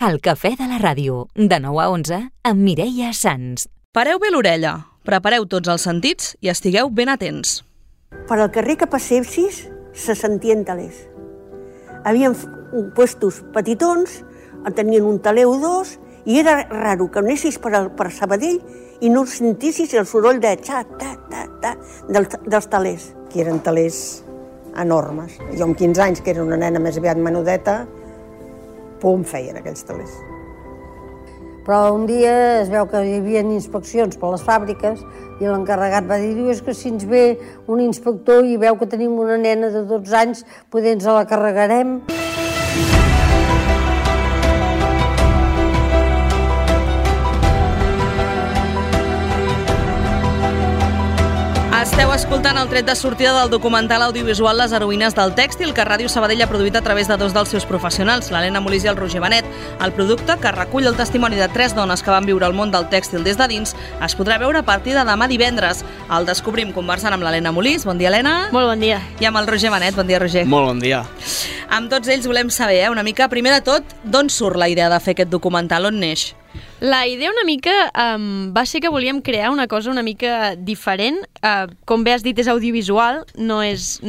El cafè de la ràdio, de 9 a 11, amb Mireia Sans. Pareu bé l'orella, prepareu tots els sentits i estigueu ben atents. Per al carrer que passessis se sentien talers. Havien puestos petitons, tenien un taler o dos, i era raro que anessis per Sabadell i no sentissis el soroll de xa-ta-ta-ta dels talers, que eren talers enormes. Jo amb 15 anys, que era una nena més aviat menudeta, pum, feien aquells talers. Però un dia es veu que hi havia inspeccions per les fàbriques i l'encarregat va dir, és que si ens ve un inspector i veu que tenim una nena de 12 anys, potser ens la carregarem. Esteu escoltant el tret de sortida del documental audiovisual Les heroïnes del tèxtil que Ràdio Sabadell ha produït a través de dos dels seus professionals, l'Helena Molís i el Roger Benet. El producte, que recull el testimoni de 3 dones que van viure el món del tèxtil des de dins, es podrà veure a partir de demà divendres. El descobrim conversant amb l'Helena Molís. Bon dia, Helena. Molt bon dia. I amb el Roger Benet. Bon dia, Roger. Molt bon dia. Amb tots ells volem saber, una mica, primer de tot, d'on surt la idea de fer aquest documental, on neix? La idea una mica va ser que volíem crear una cosa una mica diferent. Com bé has dit, és audiovisual, no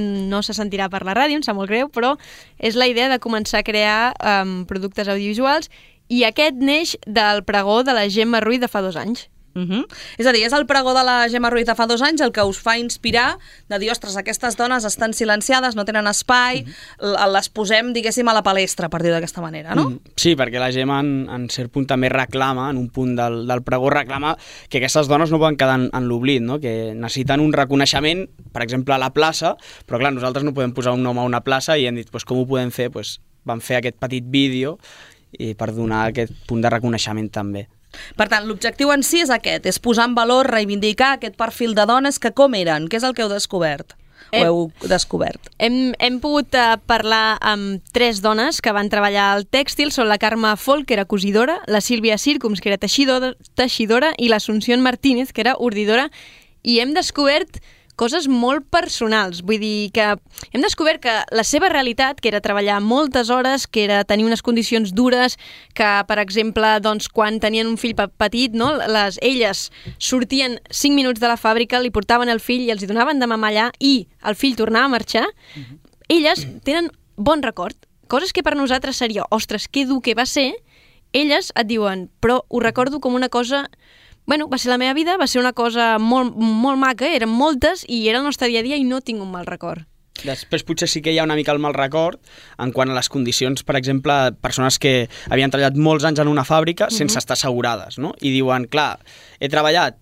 se sentirà per la ràdio, em sap molt greu, però és la idea de començar a crear productes audiovisuals, i aquest neix del pregó de la Gemma Ruiz de fa 2 anys. És a dir, és el pregó de la Gemma Ruiz de fa 2 anys el que us fa inspirar de dir, ostres, aquestes dones estan silenciades, no tenen espai, les posem, diguéssim, a la palestra, per dir-ho d'aquesta manera, no? Sí, perquè la Gemma en cert punt també reclama, en un punt del pregó reclama que aquestes dones no poden quedar en l'oblit, no? Que necessiten un reconeixement, per exemple, a la plaça, però clar, nosaltres no podem posar un nom a una plaça i hem dit, com ho podem fer? Vam fer aquest petit vídeo per donar aquest punt de reconeixement també. Per tant, l'objectiu en si és aquest, és posar en valor, reivindicar aquest perfil de dones que com eren, què és el que heu descobert? Heu descobert? Hem pogut parlar amb 3 dones que van treballar al tèxtil, són la Carme Folk, que era cosidora, la Sílvia Circums, que era teixidora, i l'Assumpció Martínez, que era ordidora, i hem descobert coses molt personals. Vull dir que hem descobert que la seva realitat, que era treballar moltes hores, que era tenir unes condicions dures, que, per exemple, doncs, quan tenien un fill petit, no, elles sortien 5 minuts de la fàbrica, li portaven el fill i els hi donaven de mamar allà i el fill tornava a marxar, elles tenen bon record. Coses que per nosaltres seria, ostres, que dur que va ser, elles et diuen, però ho recordo com una cosa... Bueno, va ser la meva vida, va ser una cosa molt, molt maca, eren moltes i era el nostre dia a dia i no tinc un mal record. Després potser sí que hi ha una mica el mal record en quant a les condicions, per exemple, persones que havien treballat molts anys en una fàbrica sense estar assegurades, no? I diuen, clar, he treballat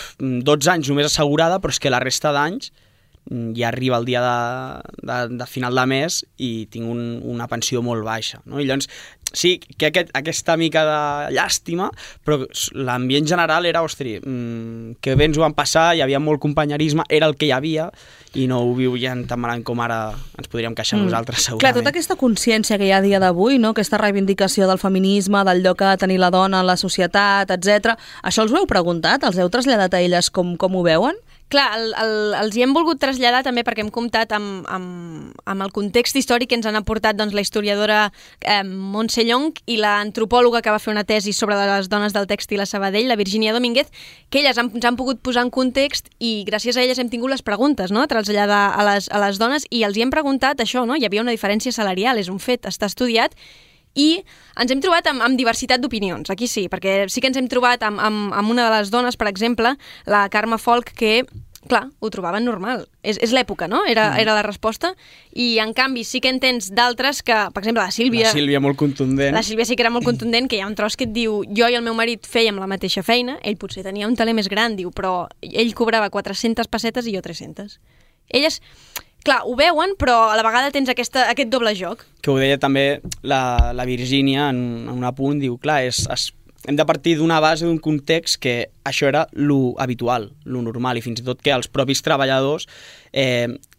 12 anys només assegurada, però és que la resta d'anys ja arriba el dia de final de mes i tinc una pensió molt baixa, no? I llavors sí que aquesta mica de llàstima, però l'ambient general era, que bé ens ho van passar, hi havia molt companyerisme, era el que hi havia i no ho viuen tan malament com ara ens podríem queixar nosaltres, segurament. Clar, tota aquesta consciència que hi ha a dia d'avui, no? Aquesta reivindicació del feminisme, del lloc que ha de tenir la dona en la societat, etc. Això els ho heu preguntat? Els heu traslladat a elles com ho veuen? Clar, els hi hem volgut traslladar també perquè hem comptat amb el context històric que ens han aportat doncs, la historiadora Montse Llonch i l'antropòloga que va fer una tesi sobre les dones del tèxtil a Sabadell, la Virginia Domínguez, que elles ens han pogut posar en context i gràcies a elles hem tingut les preguntes, no?, a traslladar a les dones, i els hi hem preguntat això, no? Hi havia una diferència salarial, és un fet, està estudiat, i ens hem trobat amb diversitat d'opinions, aquí sí, perquè sí que ens hem trobat amb una de les dones, per exemple, la Carme Folk, que, clar, ho trobaven normal. És l'època, no? Era la resposta. I, en canvi, sí que en tens d'altres que, per exemple, la Sílvia... La Sílvia molt contundent. La Sílvia sí que era molt contundent, que hi ha un tros que et diu jo i el meu marit fèiem la mateixa feina, ell potser tenia un taler més gran, diu, però ell cobrava 400 pessetes i jo 300. Elles... Clar, ho veuen, però a la vegada tens aquest doble joc. Que ho deia també la Virgínia en un apunt, diu, clar, hem de partir d'una base, d'un context que això era lo habitual, lo normal, i fins i tot que els propis treballadors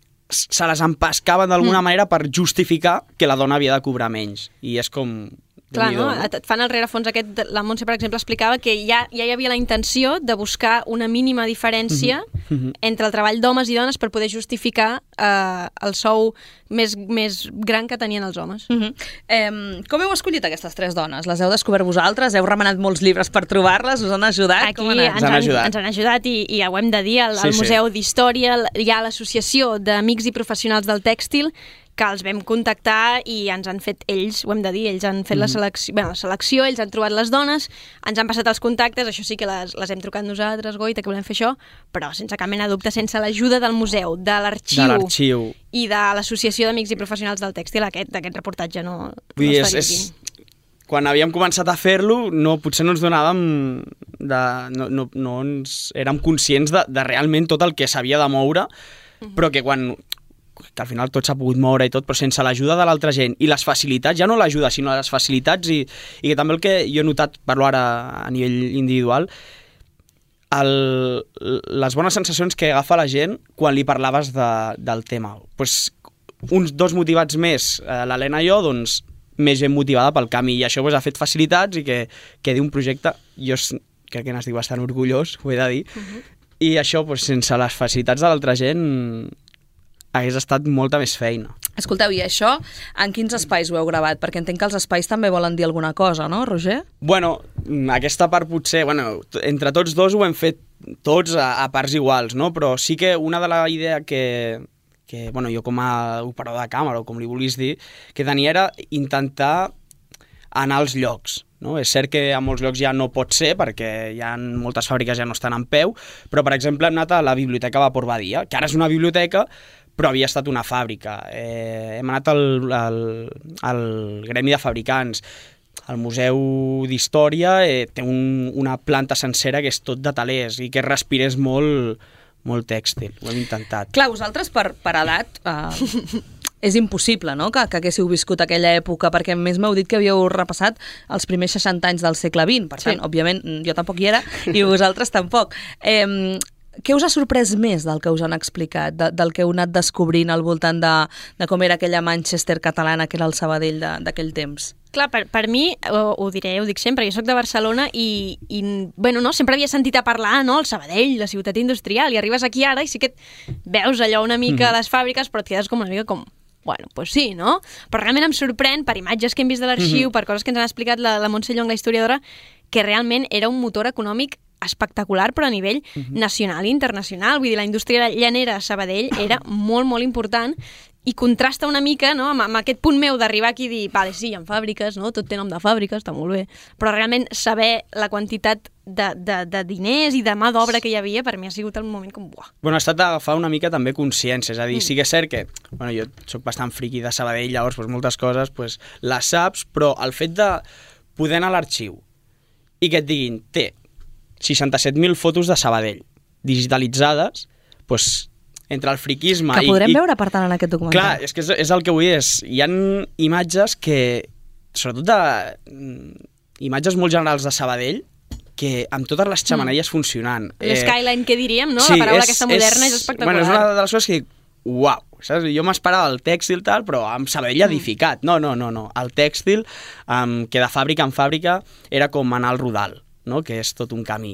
se les empescaven d'alguna manera per justificar que la dona havia de cobrar menys. I és com... Clar, no? Et fan el rerefons aquest, la Montse, per exemple, explicava que ja hi havia la intenció de buscar una mínima diferència entre el treball d'homes i dones per poder justificar el sou més gran que tenien els homes. Com heu escollit aquestes 3 dones? Les heu descobert vosaltres? Heu remenat molts llibres per trobar-les? Us han ajudat? Aquí ens han ajudat i ja ho hem de dir, al Museu d'Història hi ha l'associació d'amics i professionals del tèxtil que els vam contactar i ens han fet ells, ho hem de dir, ells han fet la selecció, ells han trobat les dones, ens han passat els contactes, això sí que les hem trucat nosaltres, Goita, que volem fer això, però sense cap mena de dubte, sense l'ajuda del museu, de l'arxiu i de l'associació d'amics i professionals del tèxtil, d'aquest reportatge no estaria aquí. Quan havíem començat a fer-lo, potser no ens donàvem... no ens érem conscients de realment tot el que s'havia de moure, però que al final tot s'ha pogut moure i tot, però sense l'ajuda de l'altra gent i les facilitats, ja no l'ajuda, sinó les facilitats i que també el que jo he notat, parlo ara a nivell individual, les bones sensacions que agafa la gent quan li parlaves del tema. Uns 2 motivats més, l'Helena i jo, doncs més gent motivada pel camí, i això ha fet facilitats i que quedi un projecte, jo crec que n'estic bastant orgullós, ho he de dir, i això sense les facilitats de l'altra gent hagués estat molta més feina. Escolteu, i això en quins espais ho heu gravat? Perquè entenc que els espais també volen dir alguna cosa, no, Roger? Bueno, aquesta part potser, entre tots dos ho hem fet tots a parts iguals, no? Però sí que una de la idea que jo com a operador de càmera, o com li vulguis dir, que tenia era intentar anar als llocs. No? És cert que a molts llocs ja no pot ser perquè moltes fàbriques ja no estan en peu, però per exemple hem anat a la Biblioteca Vapor Badia, que ara és una biblioteca però havia estat una fàbrica. Hem anat al Gremi de Fabricants, al Museu d'Història, té una planta sencera que és tot de telers i que respirés molt tèxtil, ho hem intentat. Clar, vosaltres per edat és impossible, no?, que haguéssiu viscut aquella època, perquè més m'heu dit que havíeu repassat els primers 60 anys del segle XX, per tant, òbviament, jo tampoc hi era i vosaltres tampoc. Què us ha sorprès més del que us han explicat, del que heu anat descobrint al voltant de com era aquella Manchester catalana que era el Sabadell d'aquell temps? Clar, per mi, ho diré, ho dic sempre, jo soc de Barcelona i sempre havia sentit a parlar, no?, el Sabadell, la ciutat industrial, i arribes aquí ara i sí que veus allò una mica a les fàbriques, però et quedes com una mica com... Bueno, doncs sí, no? Però realment em sorprèn, per imatges que hem vist de l'arxiu, per coses que ens han explicat la Montse Llong, la historiadora, que realment era un motor econòmic espectacular, però a nivell nacional i internacional. Vull dir, la indústria llanera a Sabadell era molt, molt important i contrasta una mica, no?, amb aquest punt meu d'arribar aquí i dir, vale, sí, hi ha fàbriques, no?, tot té nom de fàbrica, està molt bé, però realment saber la quantitat de diners i de mà d'obra que hi havia, per mi ha sigut el moment com... Buah. Bueno, ha estat agafar una mica també consciència, és a dir, sí que és cert que, jo soc bastant friqui de Sabadell, llavors moltes coses les saps, però el fet de poder anar a l'arxiu i que et diguin, té 67.000 fotos de Sabadell digitalitzades, entre el friquisme... Que podrem veure, per tant, en aquest documental. Clar, és que és el que vull dir. Hi ha imatges que, sobretot imatges molt generals de Sabadell, que amb totes les xemeneies funcionant. L'skyline, que diríem, no? Sí, la paraula aquesta moderna és espectacular. És una de les coses que dic, uau, saps? Jo m'esperava el tèxtil tal, però amb Sabadell edificat. No. El tèxtil, que de fàbrica en fàbrica, era com anar al Rodal, no?, que és tot un camí.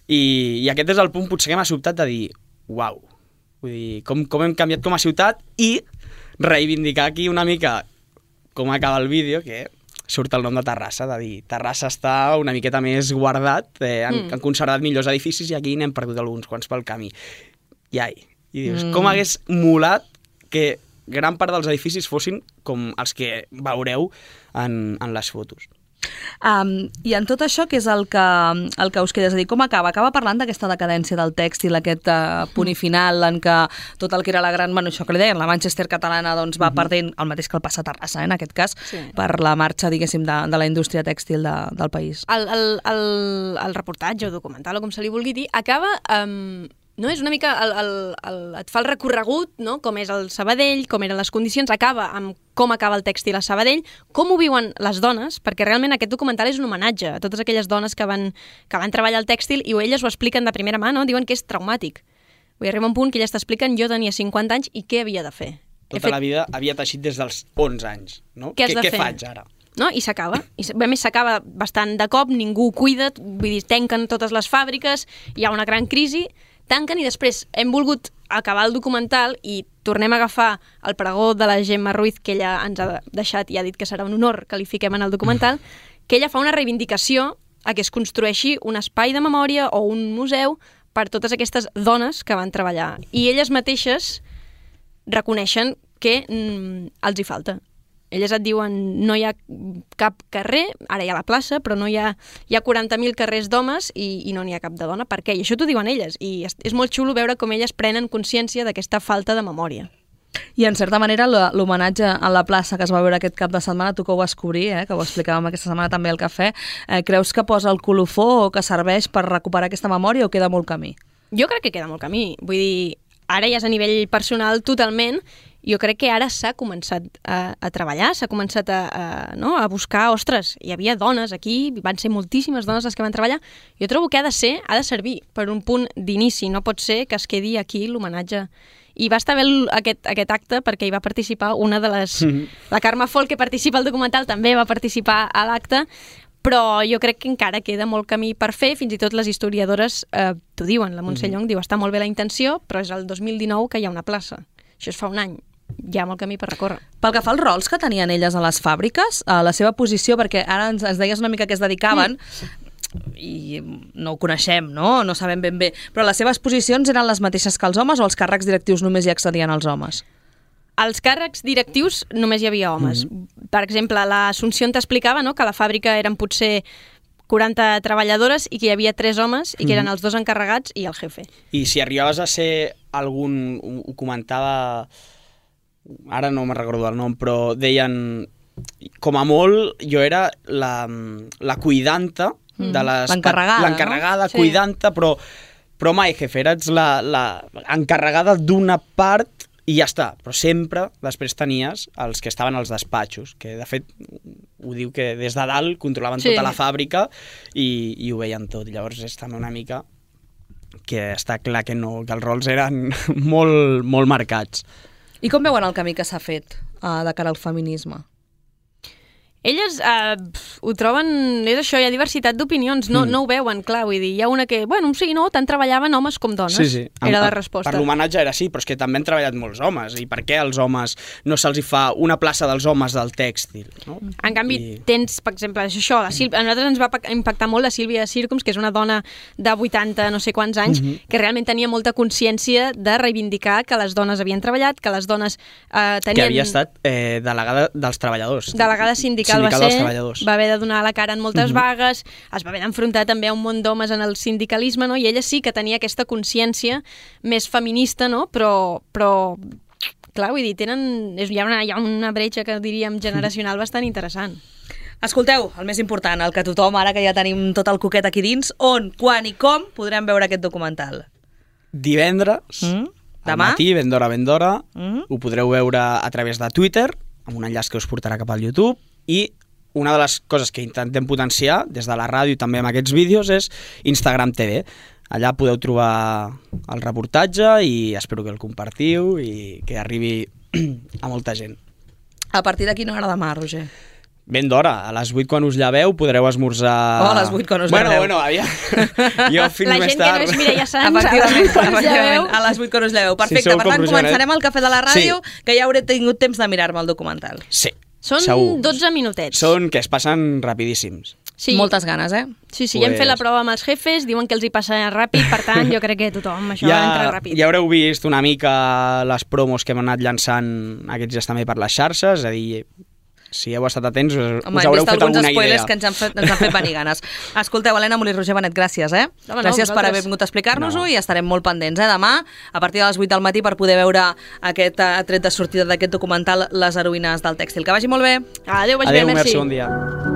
I aquest és el punt potser que m'ha sobtat de dir, uau, vull dir, com hem canviat com a ciutat, i reivindicar aquí una mica com acaba el vídeo, que surt el nom de Terrassa, de dir, Terrassa està una miqueta més guardat, han conservat millors edificis i aquí n'hem perdut alguns quants pel camí. I dius, com hagués molat que gran part dels edificis fossin com els que veureu en les fotos. I en tot això, què és el que us queda? És a dir, com acaba? Acaba parlant d'aquesta decadència del tèxtil, aquest punt i final en què tot el que era la gran... Bueno, això que li deien, la Manchester catalana doncs, va perdent el mateix que el passa a Terrassa, en aquest cas, per la marxa, diguéssim, de la indústria tèxtil del país. El reportatge o documental, o com se li vulgui dir, acaba... No? És una mica, et fa el recorregut, no?, com és el Sabadell, com eren les condicions, acaba amb com acaba el tèxtil a Sabadell, com ho viuen les dones, perquè realment aquest documental és un homenatge a totes aquelles dones que van treballar el tèxtil i elles ho expliquen de primera mà, no? Diuen que és traumàtic. Vull dir, arriba un punt que elles t'expliquen, jo tenia 50 anys i què havia de fer? Tota la vida havia teixit des dels 11 anys, no? Què has de fer? Què faig ara? no? I s'acaba. I a més s'acaba bastant de cop, ningú ho cuida, vull dir, tanquen totes les fàbriques, hi ha una gran crisi, tanquen i després hem volgut acabar el documental i tornem a agafar el pregó de la Gemma Ruiz, que ella ens ha deixat i ha dit que serà un honor que li fiquem en el documental, que ella fa una reivindicació a que es construeixi un espai de memòria o un museu per totes aquestes dones que van treballar. I elles mateixes reconeixen que els hi falta. Elles et diuen, no hi ha cap carrer, ara hi ha la plaça, però no hi ha 40.000 carrers d'homes i no n'hi ha cap de dona. Per què? I això t'ho diuen elles. I és molt xulo veure com elles prenen consciència d'aquesta falta de memòria. I en certa manera l'homenatge a la plaça que es va veure aquest cap de setmana, tu que ho vas cobrir, que ho explicàvem aquesta setmana també al cafè, creus que posa el colofó o que serveix per recuperar aquesta memòria o queda molt camí? Jo crec que queda molt camí. Vull dir, ara ja és a nivell personal totalment. Jo crec que ara s'ha començat a treballar, s'ha començat a buscar, ostres, hi havia dones aquí, van ser moltíssimes dones les que van treballar. Jo trobo que ha de servir per un punt d'inici, no pot ser que es quedi aquí l'homenatge. I va estar bé aquest acte perquè hi va participar una de les... La Carme Folk, que participa al documental, també va participar a l'acte, però jo crec que encara queda molt camí per fer, fins i tot les historiadores t'ho diuen, la Montse Llong diu, està molt bé la intenció, però és el 2019 que hi ha una plaça. Això es fa un any. Hi ha molt camí per recórrer. Pel que fa als rols que tenien elles a les fàbriques, a la seva posició, perquè ara ens deies una mica que es dedicaven, i no ho coneixem, no sabem ben bé, però les seves posicions eren les mateixes que els homes o els càrrecs directius només hi accedien els homes? Als càrrecs directius només hi havia homes. Per exemple, l'Assumpció t'explicava que a la fàbrica eren potser 40 treballadores i que hi havia 3 homes i que eren els 2 encarregats i el jefe. I si arribaves a ser algun... Ho comentava... Ara no me'n recordo el nom, però deien... Com a molt, jo era la cuidanta de les... L'encarregada, no? cuidanta, però mai jefe, eres l'encarregada d'una part i ja està. Però sempre després tenies els que estaven als despatxos, que de fet ho diu que des de dalt controlaven tota la fàbrica i ho veien tot. Llavors és també una mica que està clar que els rols eren molt, molt marcats. I com veuen el camí que s'ha fet de cara al feminisme? Elles ho troben... És això, hi ha diversitat d'opinions, no ho veuen, clar, vull dir, hi ha una que, bueno, sí, no, tant treballaven homes com dones, era la resposta. Per l'homenatge era sí, però és que també han treballat molts homes, i per què als homes no se'ls hi fa una plaça dels homes del tèxtil? No? En canvi, tens, per exemple, això, a nosaltres ens va impactar molt la Sílvia Sircums, que és una dona de 80 no sé quants anys, que realment tenia molta consciència de reivindicar que les dones havien treballat, que les dones tenien... Que havia estat delegada dels treballadors. Delegada sindical va haver de donar la cara en moltes vagues, es va haver d'enfrontar també a un món d'homes en el sindicalisme, no? I ella sí que tenia aquesta consciència més feminista, no? Però clar, vull dir, hi ha una bretxa que diríem generacional bastant interessant. Escolteu, el més important, el que tothom, ara que ja tenim tot el coquet aquí dins, on, quan i com podrem veure aquest documental? Divendres, al matí, ben d'hora, ho podreu veure a través de Twitter, amb un enllaç que us portarà cap al YouTube, i una de les coses que intentem potenciar des de la ràdio i també amb aquests vídeos és Instagram TV. Allà podeu trobar el reportatge i espero que el compartiu i que arribi a molta gent. A partir de quina hora demà, Roger? Ben d'hora, a les 8 quan us lleveu podreu esmorzar... a les 8 quan us lleveu. Bueno, jo fins més tard. La gent que no és Mireia Sans, efectivament, a les 8 quan us lleveu. Perfecte, per tant començarem el cafè de la ràdio, que ja hauré tingut temps de mirar-me el documental. Sí. Són 12 minutets. Són que es passen rapidíssims. Sí. Moltes ganes, Sí, ja hem fet la prova amb els jefes, diuen que els hi passa ràpid, per tant, jo crec que tothom això entra ràpid. Ja haureu vist una mica les promos que hem anat llançant aquests dies també per les xarxes, és a dir, si heu estat atents, us haureu fet alguna idea. Hem vist alguns spoilers que ens han fet venir ganes. Escolteu, Helena Molí, Roger Benet, gràcies, gràcies per haver vingut a explicar-nos-ho i estarem molt pendents, demà, a partir de les 8 del matí, per poder veure aquest tret de sortida d'aquest documental Les heroïnes del tèxtil. Que vagi molt bé. Adéu, vagi bé, merci. Bon dia.